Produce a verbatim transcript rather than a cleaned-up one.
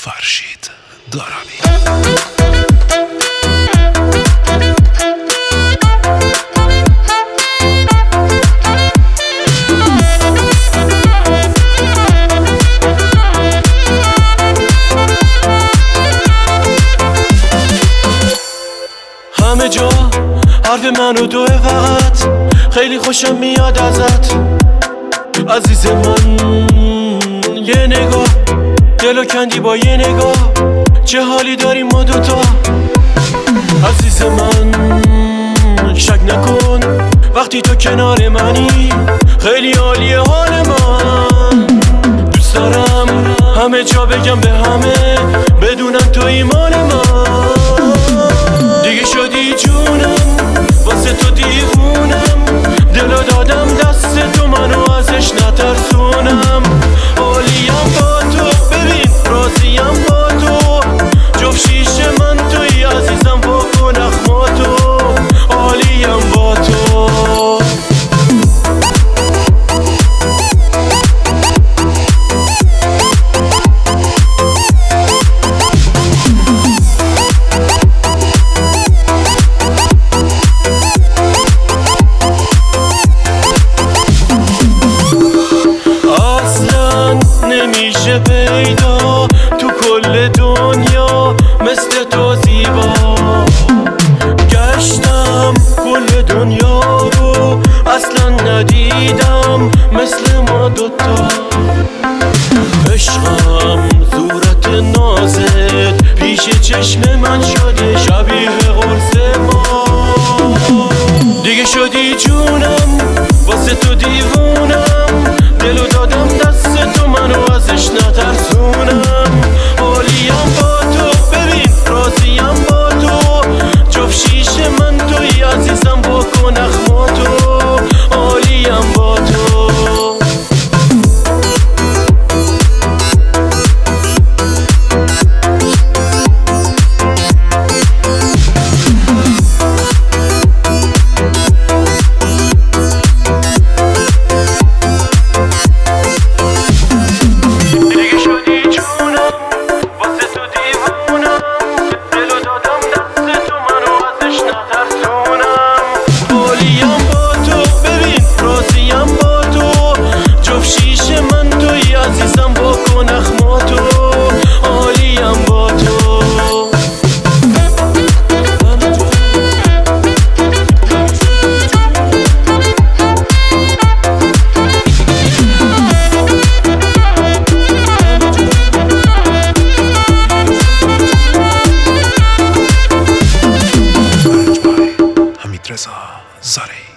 فرشید دارمی. همه جا حرف من و دوه فقط خیلی خوشم میاد ازت عزیز من. یه نگاه دلو کندی با یه نگاه، چه حالی داریم ما دوتا عزیز من. شک نکن وقتی تو کنار منی خیلی عالیه حال من. دوست دارم همه جا بگم به همه بدونم توی مال من. دیگه شدی جونم واسه تو دیوونم، دلو دادم دست تو منو ازش نترسونم. عالیم با تو ببین راضیم با تو، جفت شیشه من توی عزیزم بکن اخماتو. عالیم با تو نمیشه پیدا تو کل دنیا مثل تو زیبا. گشتم کل دنیا رو اصلا ندیدم مثل ما دوتا. عشقم صورت نازت پیش چشم من شده شبیه قرص ما. دیگه شدی جونم واسه تو دیوونم، دلو دادم دست تو منو ازش نترسونم. عالیم با تو ببین راضیم با تو، جفت شیشه من توی عزیزم بکن اخماتو. عالیم با تو رضا زارعی.